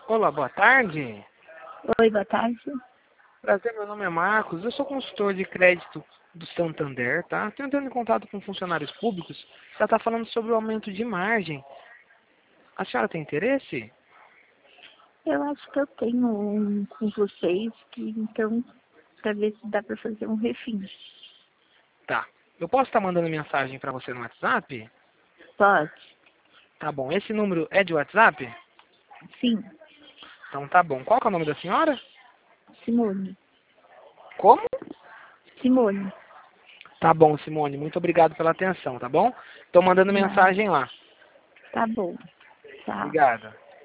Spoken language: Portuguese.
Olá, boa tarde. Oi, boa tarde. Prazer, meu nome é Marcos. Eu sou consultor de crédito do Santander, tá? Estou entrando em contato com funcionários públicos. Já está falando sobre o aumento de margem. A senhora tem interesse? Eu acho que eu tenho um com vocês, que então, para ver se dá para fazer um refim. Tá. Eu posso estar mandando mensagem para você no WhatsApp? Pode? Tá bom. Esse número é de WhatsApp? Sim, Então tá bom. Qual que é o nome da senhora? Simone. Como? Simone. Tá bom, Simone. Muito obrigado pela atenção, tá bom? Estou mandando Nada. mensagem lá. Tá bom. Tchau. Obrigado.